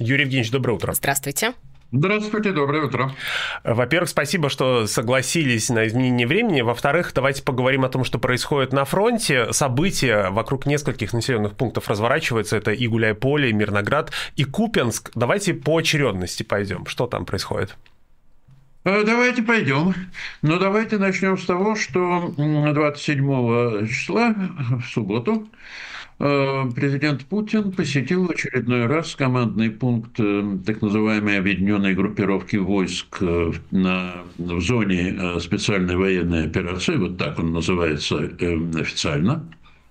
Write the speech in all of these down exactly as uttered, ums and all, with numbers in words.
Юрий Евгеньевич, доброе утро. Здравствуйте. Здравствуйте, доброе утро. Во-первых, спасибо, что согласились на изменение времени. Во-вторых, давайте поговорим о том, что происходит на фронте. События вокруг нескольких населенных пунктов разворачиваются. Это и Гуляйполе, и Мирноград, и Купянск. Давайте по очередности пойдем. Что там происходит? Давайте пойдем. Но давайте начнем с того, что двадцать седьмого числа, в субботу, президент Путин посетил в очередной раз командный пункт так называемой объединенной группировки войск на, в зоне специальной военной операции, вот так он называется официально,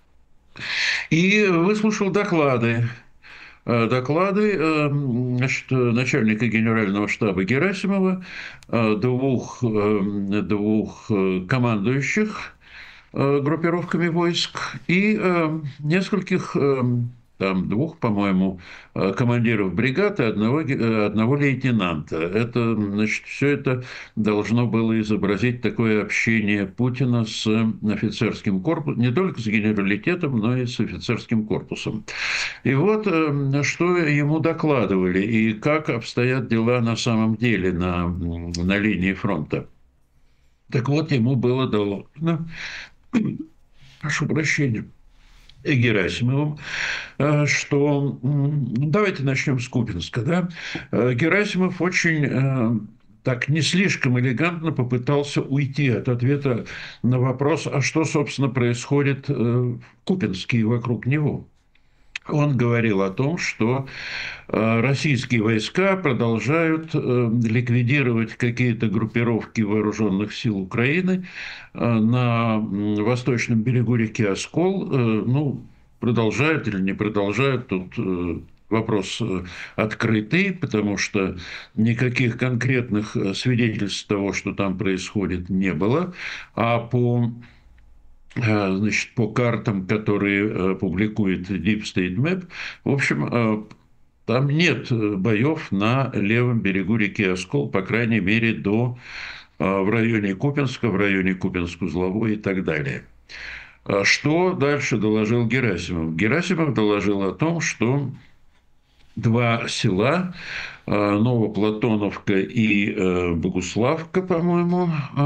и выслушал доклады. Доклады значит, начальника генерального штаба Герасимова, двух, двух командующих группировками войск и нескольких, там, двух, по-моему, командиров бригад и одного, одного лейтенанта. Это, значит, все это должно было изобразить такое общение Путина с офицерским корпусом, не только с генералитетом, но и с офицерским корпусом. И вот, что ему докладывали и как обстоят дела на самом деле на, на линии фронта. Так вот, ему было доложено, прошу прощения, и Герасимовым, что... Давайте начнем с Купянска. Да? Герасимов очень так не слишком элегантно попытался уйти от ответа на вопрос, а что, собственно, происходит в Купянске и вокруг него. Он говорил о том, что российские войска продолжают ликвидировать какие-то группировки вооруженных сил Украины на восточном берегу реки Оскол. Ну, продолжают или не продолжают, тут вопрос открытый, потому что никаких конкретных свидетельств того, что там происходит, не было. А по... Значит, по картам, которые публикует Deep State Map, в общем, там нет боев на левом берегу реки Оскол, по крайней мере, до, в районе Купянска, в районе Купянск-Узловой и так далее. Что дальше доложил Герасимов? Герасимов доложил о том, что два села, Новоплатоновка и Богуславка, по-моему,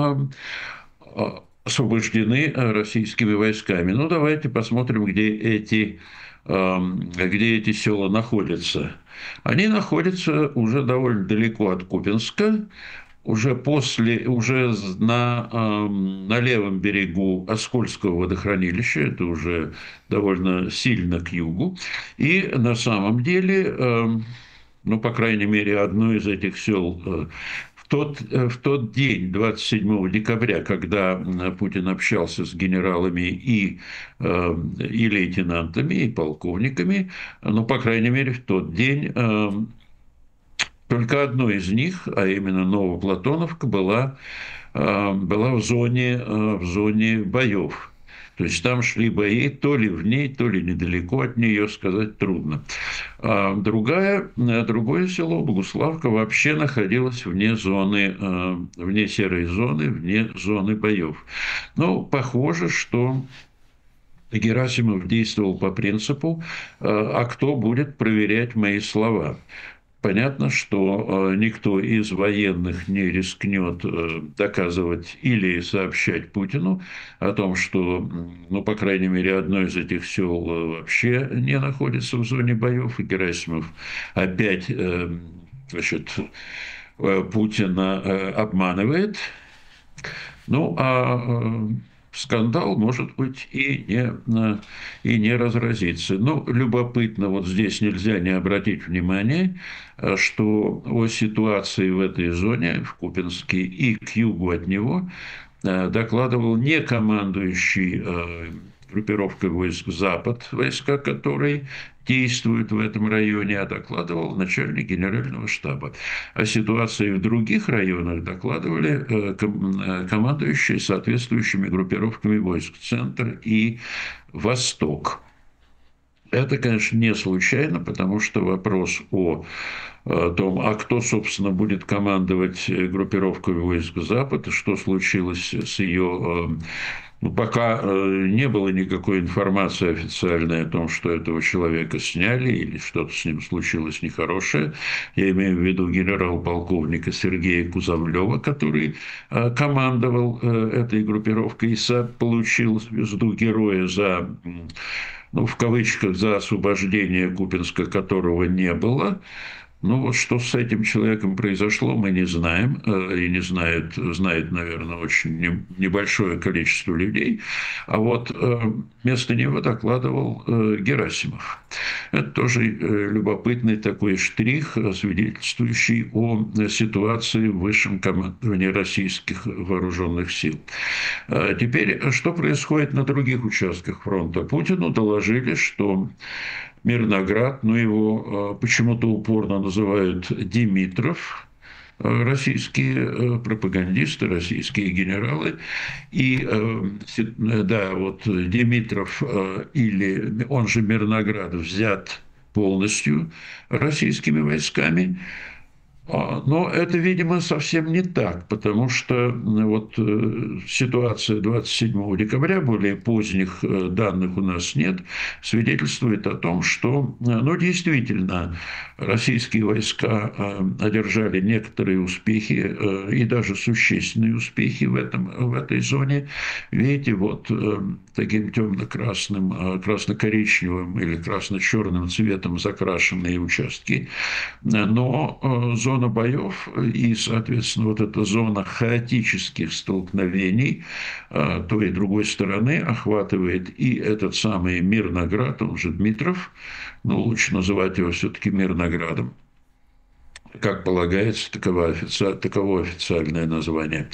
освобождены российскими войсками. Ну, давайте посмотрим, где эти, где эти села находятся. Они находятся уже довольно далеко от Купянска, уже, после, уже на, на левом берегу Оскольского водохранилища, это уже довольно сильно к югу. И на самом деле, ну, по крайней мере, одно из этих сел... В тот, в тот день, двадцать седьмого декабря, когда Путин общался с генералами и, и лейтенантами, и полковниками, ну, по крайней мере, в тот день только одно из них, а именно Новоплатоновка, была, была в зоне, в зоне боев. То есть там шли бои, то ли в ней, то ли недалеко от нее, сказать трудно. А другая, другое село, Богуславка, вообще находилось вне зоны, вне серой зоны, вне зоны боев. Но похоже, что Герасимов действовал по принципу «а кто будет проверять мои слова?». Понятно, что никто из военных не рискнет доказывать или сообщать Путину о том, что, ну, по крайней мере, одно из этих сел вообще не находится в зоне боев, и Герасимов опять, значит, Путина обманывает. Ну, а скандал, может быть, и не, и не разразится. Но любопытно, вот здесь нельзя не обратить внимание, что о ситуации в этой зоне, в Купянске и к югу от него, докладывал не командующий группировкой войск «Запад», войска которой действуют в этом районе, а докладывал начальник генерального штаба. О ситуации в других районах докладывали командующие соответствующими группировками войск «Центр» и «Восток». Это, конечно, не случайно, потому что вопрос о том, а кто, собственно, будет командовать группировкой войск «Запад», что случилось с ее Ну, пока э, не было никакой информации официальной о том, что этого человека сняли или что-то с ним случилось нехорошее. Я имею в виду генерал-полковника Сергея Кузовлева, который э, командовал э, этой группировкой и получил звезду героя за, ну, в кавычках, за освобождение Купинска, которого не было. Ну вот что с этим человеком произошло, мы не знаем, и не знает, знает, наверное, очень небольшое количество людей. А вот вместо него докладывал Герасимов. Это тоже любопытный такой штрих, свидетельствующий о ситуации в высшем командовании российских вооруженных сил. Теперь, что происходит на других участках фронта? Путину доложили, что Мирноград, но его почему-то упорно называют Димитров, российские пропагандисты, российские генералы. И, да, вот Димитров, или он же Мирноград, взят полностью российскими войсками. Но это, видимо, совсем не так, потому что вот ситуация двадцать седьмого декабря, более поздних данных у нас нет, свидетельствует о том, что, ну, действительно, российские войска одержали некоторые успехи и даже существенные успехи в, этом, в этой зоне. Видите, вот таким темно-красным, красно-коричневым или красно-черным цветом закрашенные участки, но зона Зона боев и, соответственно, вот эта зона хаотических столкновений той и другой стороны охватывает и этот самый Мирноград, он же Дмитров, но лучше называть его все-таки Мирноградом, как полагается, таково, офици... таково официальное название.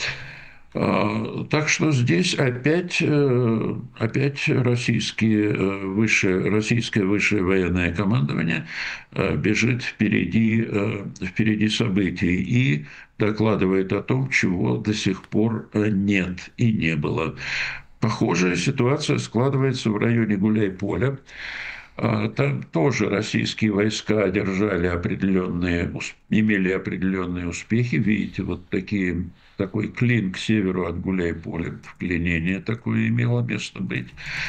Так что здесь опять, опять российские высшее, российское высшее военное командование бежит впереди, впереди событий и докладывает о том, чего до сих пор нет и не было. Похожая ситуация складывается в районе Гуляй-Поля. Там тоже российские войска одержали определенные, имели определенные успехи. Видите, вот такие, такой клин к северу от Гуляй-Поля, вклинение такое имело место быть.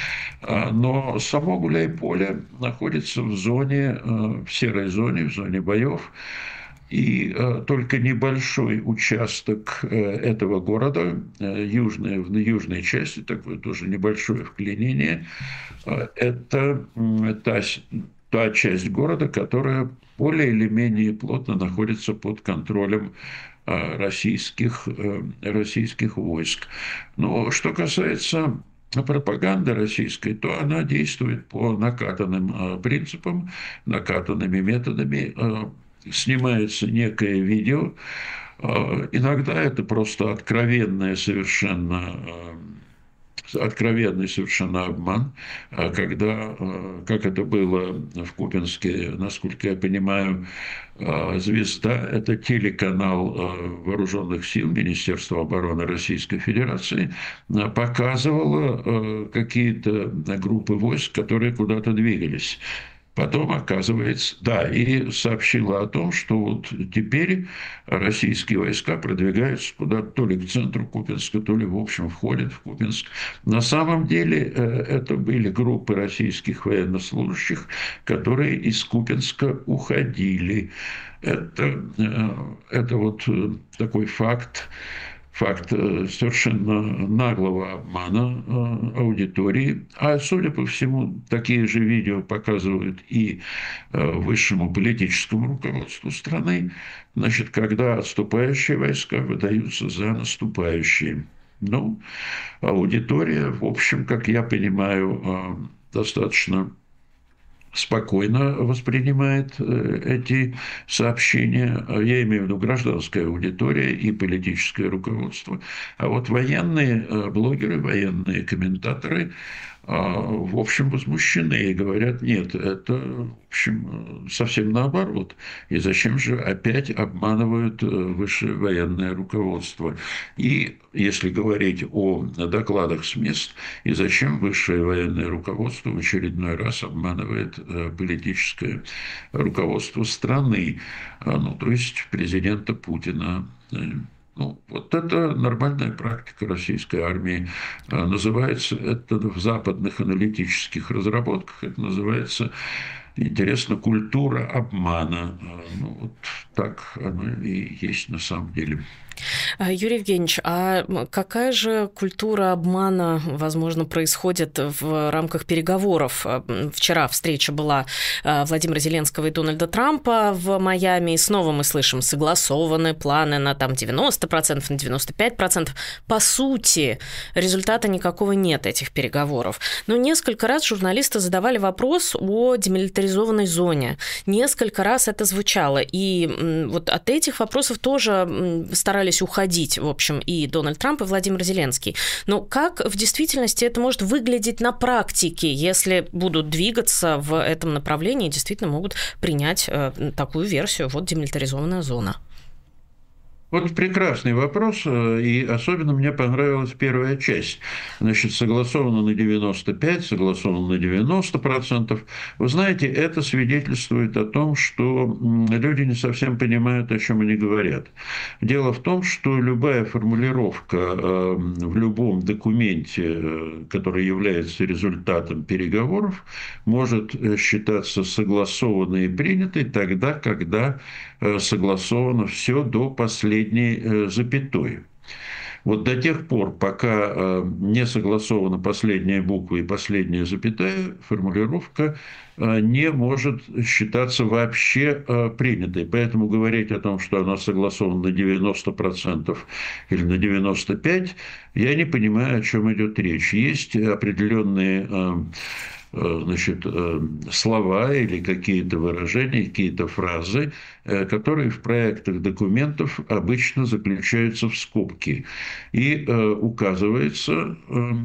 Но само Гуляй-Поле находится в зоне, в серой зоне, в зоне боев. И э, только небольшой участок э, этого города, э, южная, в южной части, такое тоже небольшое вклинение, э, это э, та, та часть города, которая более или менее плотно находится под контролем э, российских, э, российских войск. Но что касается пропаганды российской, то она действует по накатанным э, принципам, накатанными методами. Э, Снимается некое видео, иногда это просто откровенное совершенно, откровенный совершенно обман, когда, как это было в Купинске, насколько я понимаю, «Звезда» — это телеканал Вооруженных сил Министерства обороны Российской Федерации, показывала какие-то группы войск, которые куда-то двигались. Потом, оказывается, да, и сообщила о том, что вот теперь российские войска продвигаются куда-то то ли к центру Купинска, то ли, в общем, входят в Купинск. На самом деле это были группы российских военнослужащих, которые из Купинска уходили. Это, это вот такой факт, факт совершенно наглого обмана аудитории. А, судя по всему, такие же видео показывают и высшему политическому руководству страны, значит, когда отступающие войска выдаются за наступающие. Ну, аудитория, в общем, как я понимаю, достаточно спокойно воспринимает эти сообщения. Я имею в виду гражданская аудитория и политическое руководство. А вот военные блогеры, военные комментаторы, в общем, возмущены и говорят, нет, это, в общем, совсем наоборот. И зачем же опять обманывают высшее военное руководство? И если говорить о докладах с мест, и зачем высшее военное руководство в очередной раз обманывает политическое руководство страны, ну, то есть президента Путина. Ну, вот это нормальная практика российской армии. А, Называется это в западных аналитических разработках, это называется, интересно, культура обмана. А, Ну, вот так оно и есть на самом деле. Юрий Евгеньевич, а какая же культура обмана, возможно, происходит в рамках переговоров? Вчера встреча была Владимира Зеленского и Дональда Трампа в Майами, и снова мы слышим согласованные планы на там девяносто процентов, на девяносто пять процентов. По сути, результата никакого нет этих переговоров. Но несколько раз журналисты задавали вопрос о демилитаризованной зоне. Несколько раз это звучало, и вот от этих вопросов тоже старались уходить, в общем, и Дональд Трамп, и Владимир Зеленский. Но как в действительности это может выглядеть на практике, если будут двигаться в этом направлении и действительно могут принять э, такую версию, вот демилитаризованная зона? Вот прекрасный вопрос, и особенно мне понравилась первая часть. Значит, согласовано на девяносто пять, согласовано на девяносто процентов. Вы знаете, это свидетельствует о том, что люди не совсем понимают, о чем они говорят. Дело в том, что любая формулировка в любом документе, который является результатом переговоров, может считаться согласованной и принятой тогда, когда согласовано все до последней запятой. Вот до тех пор, пока не согласована последняя буква и последняя запятая, формулировка не может считаться вообще принятой. Поэтому говорить о том, что она согласована на девяносто процентов или на девяносто пять процентов, я не понимаю, о чем идет речь. Есть определенные значит, слова или какие-то выражения, какие-то фразы, которые в проектах документов обычно заключаются в скобки. И указывается,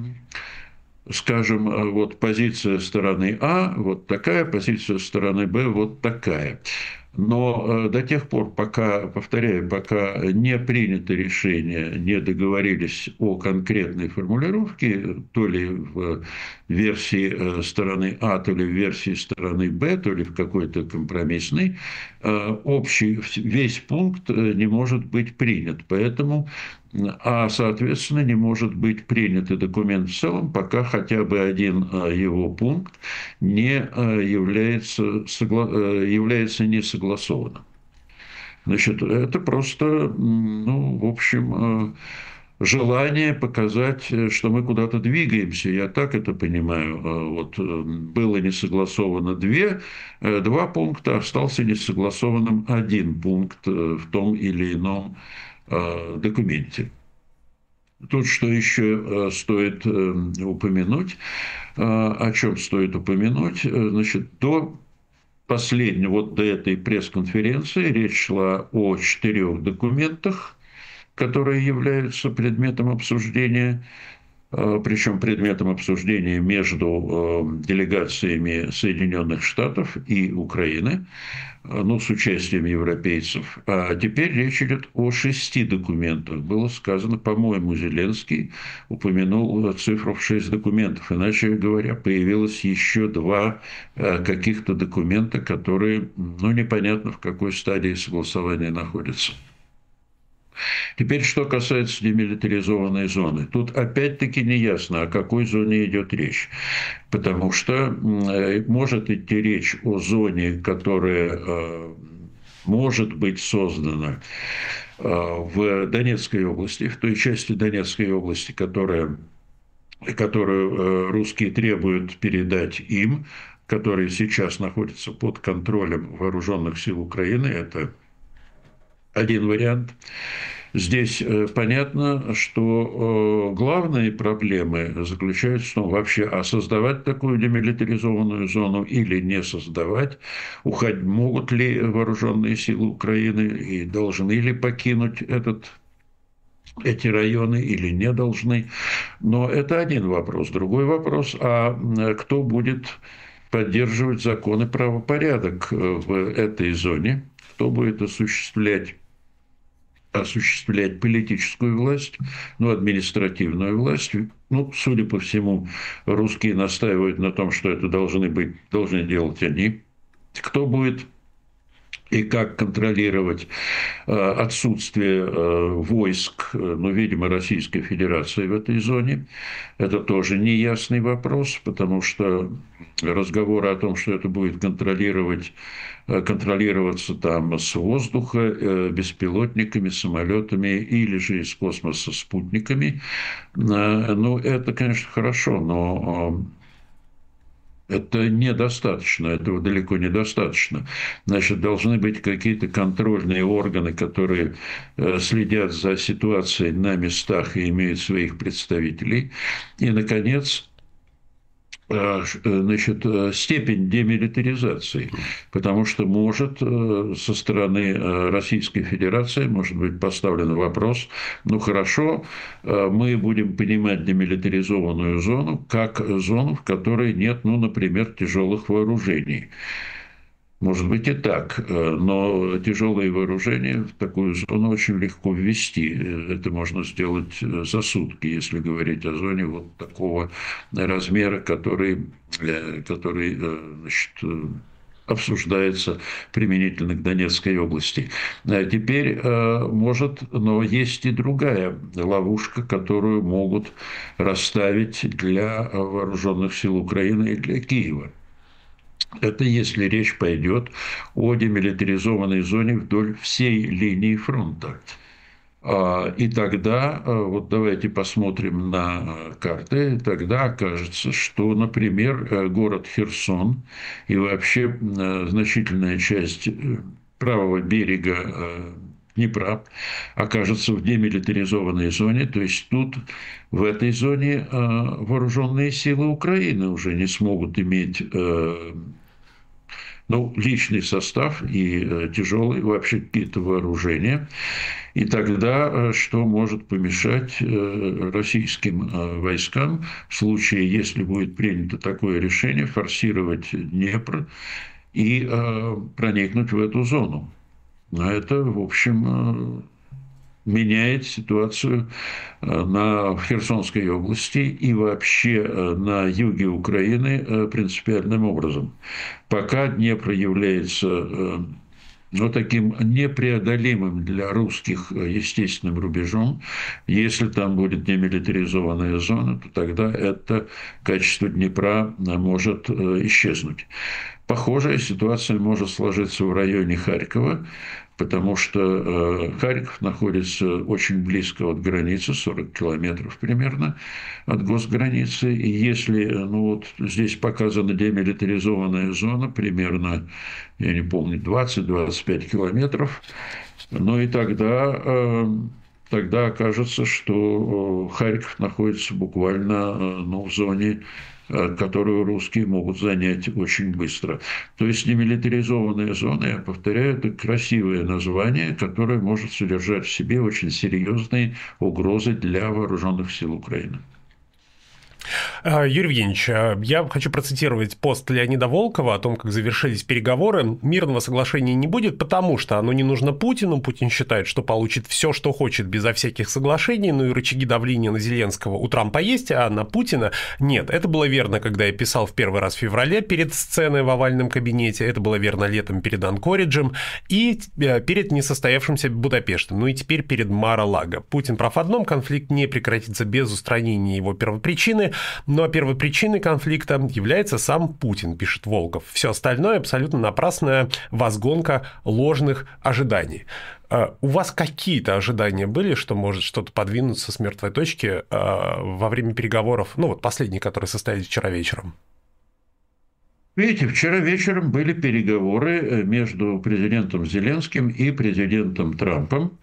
скажем, вот позиция стороны А вот такая, позиция стороны Б вот такая. Но до тех пор, пока, повторяю, пока не принято решение, не договорились о конкретной формулировке, то ли в версии стороны А, то ли в версии стороны Б, то ли в какой-то компромиссной, общий, весь пункт не может быть принят. Поэтому, а, соответственно, не может быть принят и документ в целом, пока хотя бы один его пункт не является, является несогласованным. Значит, это просто, ну, в общем, желание показать, что мы куда-то двигаемся. Я так это понимаю. Вот было не согласовано две, два пункта, остался несогласованным один пункт в том или ином документе. Тут что еще стоит упомянуть, о чем стоит упомянуть, значит, до последнего, вот до этой пресс-конференции речь шла о четырех документах, которые являются предметом обсуждения, причем предметом обсуждения между делегациями Соединенных Штатов и Украины, ну, с участием европейцев. А теперь речь идет о шести документах. Было сказано, по-моему, Зеленский упомянул цифру в шесть документов. Иначе говоря, появилось еще два каких-то документа, которые, ну, непонятно в какой стадии согласования находятся. Теперь, что касается демилитаризованной зоны. Тут опять-таки не ясно, о какой зоне идет речь. Потому что может идти речь о зоне, которая может быть создана в Донецкой области, в той части Донецкой области, которая, которую русские требуют передать им, которые сейчас находятся под контролем вооруженных сил Украины. Это один вариант. Здесь понятно, что главные проблемы заключаются в том, вообще, а создавать такую демилитаризованную зону или не создавать, уходить, могут ли вооруженные силы Украины и должны ли покинуть этот, эти районы или не должны. Но это один вопрос. Другой вопрос, а кто будет поддерживать закон и правопорядок в этой зоне, кто будет осуществлять осуществлять политическую власть, ну, административную власть. Ну, судя по всему, русские настаивают на том, что это должны быть, должны делать они. Кто будет и как контролировать отсутствие войск, ну, видимо, Российской Федерации в этой зоне. Это тоже неясный вопрос, потому что разговоры о том, что это будет контролировать, контролироваться там с воздуха, беспилотниками, самолетами или же из космоса спутниками, ну, это, конечно, хорошо, но это недостаточно, этого далеко недостаточно. Значит, должны быть какие-то контрольные органы, которые следят за ситуацией на местах и имеют своих представителей. И, наконец, значит, степень демилитаризации, потому что может со стороны Российской Федерации может быть поставлен вопрос, ну хорошо, мы будем понимать демилитаризованную зону как зону, в которой нет, ну, например, тяжелых вооружений. Может быть и так, но тяжелые вооружения в такую зону очень легко ввести. Это можно сделать за сутки, если говорить о зоне вот такого размера, который, который, значит, обсуждается применительно к Донецкой области. Теперь, может, но есть и другая ловушка, которую могут расставить для вооруженных сил Украины и для Киева. Это если речь пойдет о демилитаризованной зоне вдоль всей линии фронта. И тогда, вот давайте посмотрим на карты, тогда окажется, что, например, город Херсон и вообще значительная часть правого берега Днепра окажется в демилитаризованной зоне, то есть тут в этой зоне вооруженные силы Украины уже не смогут иметь, ну, личный состав и тяжелые вообще какие-то вооружения. И тогда что может помешать российским войскам в случае, если будет принято такое решение, форсировать Днепр и проникнуть в эту зону? Но это, в общем, меняет ситуацию на, в Херсонской области и вообще на юге Украины принципиальным образом. Пока Днепр является, ну, таким непреодолимым для русских естественным рубежом, если там будет демилитаризованная зона, то тогда это качество Днепра может исчезнуть. Похожая ситуация может сложиться в районе Харькова, потому что Харьков находится очень близко от границы, сорок километров примерно от госграницы. И если, ну вот здесь показана демилитаризованная зона, примерно, я не помню, двадцать-двадцать пять километров, ну и тогда, тогда окажется, что Харьков находится буквально, ну, в зоне, которую русские могут занять очень быстро. То есть демилитаризованная зона, я повторяю, это красивое название, которое может содержать в себе очень серьезные угрозы для вооруженных сил Украины. Юрий Евгеньевич, я хочу процитировать пост Леонида Волкова о том, как завершились переговоры. Мирного соглашения не будет, потому что оно не нужно Путину. Путин считает, что получит все, что хочет, безо всяких соглашений. Ну и рычаги давления на Зеленского у Трампа есть, а на Путина нет. Это было верно, когда я писал в первый раз в феврале перед сценой в овальном кабинете. Это было верно летом перед Анкориджем и перед несостоявшимся Будапештом. Ну и теперь перед Мар-а-Лаго. Путин прав в одном: конфликт не прекратится без устранения его первопричины. Но первопричиной конфликта является сам Путин, пишет Волков. Все остальное абсолютно напрасная возгонка ложных ожиданий. У вас какие-то ожидания были, что может что-то подвинуться с мертвой точки во время переговоров, ну вот последние, которые состоялись вчера вечером? Видите, вчера вечером были переговоры между президентом Зеленским и президентом Трампом.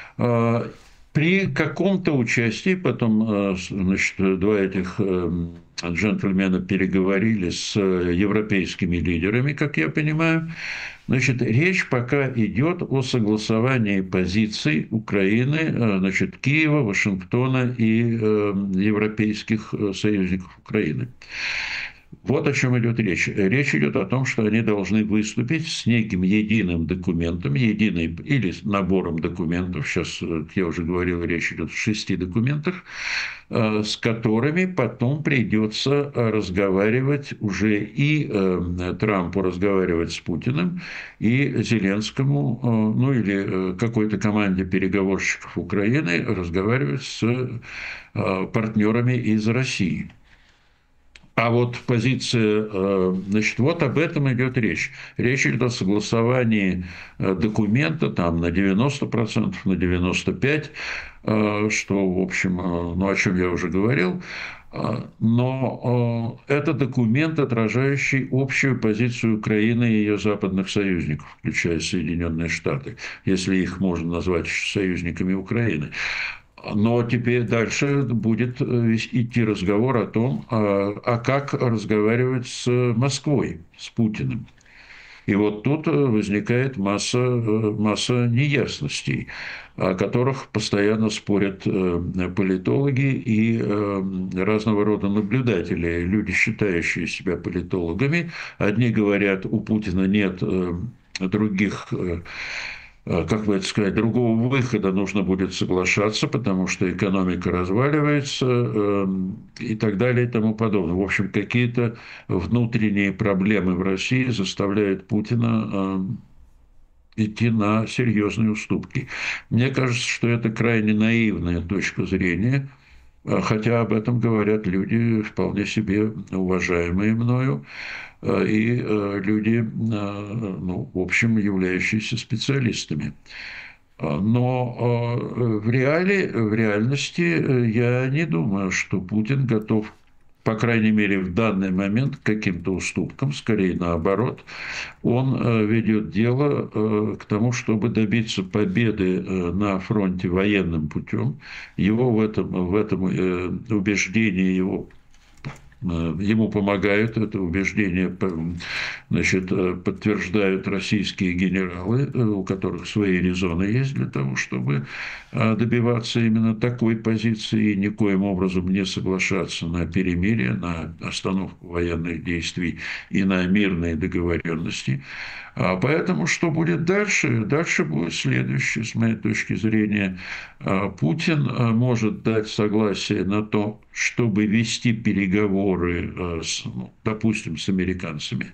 При каком-то участии, потом, значит, два этих джентльмена переговорили с европейскими лидерами, как я понимаю. Значит, речь пока идет о согласовании позиций Украины, значит, Киева, Вашингтона и европейских союзников Украины. Вот о чем идет речь. Речь идет о том, что они должны выступить с неким единым документом, единой или набором документов. Сейчас, я уже говорил, речь идет о шести документах, с которыми потом придется разговаривать уже и Трампу разговаривать с Путиным, и Зеленскому, ну или какой-то команде переговорщиков Украины разговаривать с партнерами из России. А вот позиция, значит, вот об этом идет речь. Речь идет о согласовании документа там на девяносто процентов, на девяносто пять процентов, что, в общем, ну, о чем я уже говорил. Но это документ, отражающий общую позицию Украины и ее западных союзников, включая Соединенные Штаты, если их можно назвать союзниками Украины. Но теперь дальше будет идти разговор о том, а как разговаривать с Москвой, с Путиным. И вот тут возникает масса, масса неясностей, о которых постоянно спорят политологи и разного рода наблюдатели, люди, считающие себя политологами. Одни говорят, у Путина нет других, как бы это сказать, другого выхода, нужно будет соглашаться, потому что экономика разваливается э, и так далее и тому подобное. В общем, какие-то внутренние проблемы в России заставляют Путина э, идти на серьезные уступки. Мне кажется, что это крайне наивная точка зрения, хотя об этом говорят люди, вполне себе уважаемые мною, и люди, ну, в общем, являющиеся специалистами. Но в, реале, в реальности я не думаю, что Путин готов, по крайней мере, в данный момент, к каким-то уступкам, скорее наоборот. Он ведет дело к тому, чтобы добиться победы на фронте военным путем. Его в этом, в этом убеждении, его Ему помогают, это убеждение, значит, подтверждают российские генералы, у которых свои резоны есть для того, чтобы добиваться именно такой позиции и никоим образом не соглашаться на перемирие, на остановку военных действий и на мирные договоренности. А поэтому что будет дальше? Дальше будет следующее, с моей точки зрения. Путин может дать согласие на то, чтобы вести переговоры, с, ну, допустим, с американцами,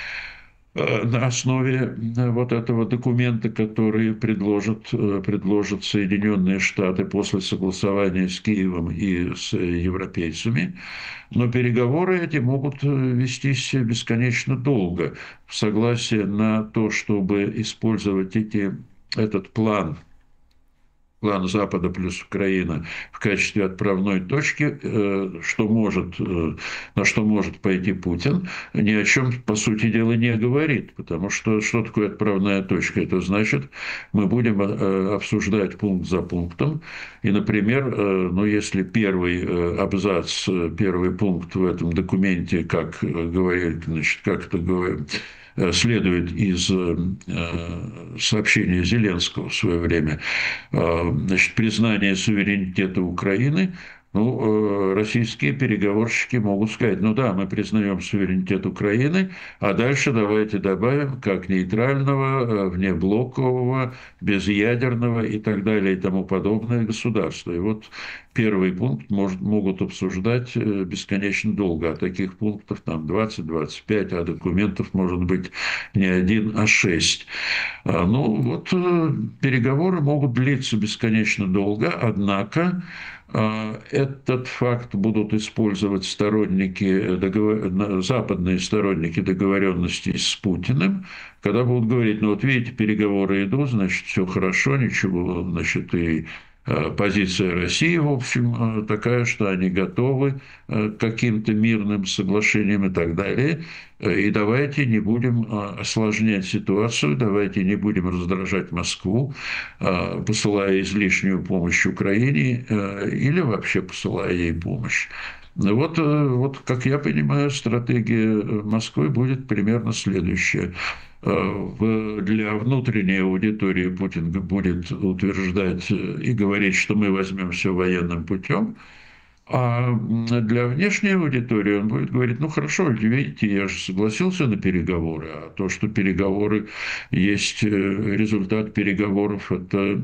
на основе вот этого документа, который предложат, предложат Соединенные Штаты после согласования с Киевом и с европейцами. Но переговоры эти могут вестись бесконечно долго. Согласие на то, чтобы использовать эти, этот план, план Запада плюс Украина в качестве отправной точки, что может, на что может пойти Путин, ни о чем, по сути дела, не говорит. Потому что что такое отправная точка? Это значит, мы будем обсуждать пункт за пунктом. И, например, ну, если первый абзац, первый пункт в этом документе, как говорит, значит, как это говорит, следует из сообщения Зеленского в свое время, значит, признание суверенитета Украины, ну, российские переговорщики могут сказать, ну да, мы признаем суверенитет Украины, а дальше давайте добавим как нейтрального, внеблокового, безъядерного и так далее и тому подобное государство. И вот первый пункт может, могут обсуждать бесконечно долго, а таких пунктов там двадцать-двадцать пять, а документов может быть не один, а шесть. Ну вот переговоры могут длиться бесконечно долго, однако этот факт будут использовать сторонники, договор... западные сторонники договоренностей с Путиным, когда будут говорить, ну вот видите, переговоры идут, значит, все хорошо, ничего, значит, и позиция России, в общем, такая, что они готовы к каким-то мирным соглашениям и так далее. И давайте не будем осложнять ситуацию, давайте не будем раздражать Москву, посылая излишнюю помощь Украине или вообще посылая ей помощь. Вот, вот, как я понимаю, стратегия Москвы будет примерно следующая. Для внутренней аудитории Путин будет утверждать и говорить, что мы возьмем все военным путем, А для внешней аудитории он будет говорить, ну хорошо, видите, я же согласился на переговоры, а то, что переговоры есть результат переговоров, это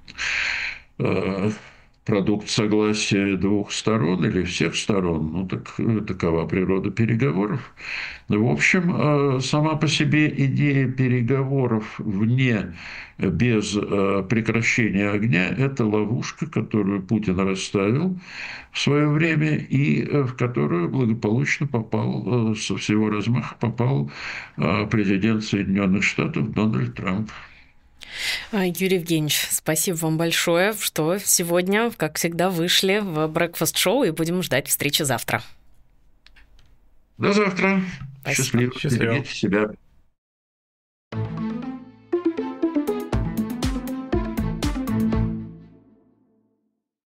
продукт согласия двух сторон или всех сторон, ну так такова природа переговоров. В общем, сама по себе идея переговоров вне, без прекращения огня – это ловушка, которую Путин расставил в свое время и в которую благополучно попал, со всего размаха попал президент Соединенных Штатов Дональд Трамп. Юрий Евгеньевич, спасибо вам большое, что сегодня, как всегда, вышли в Breakfast Show, и будем ждать встречи завтра. До завтра. Спасибо. Счастливо. Берегите себя.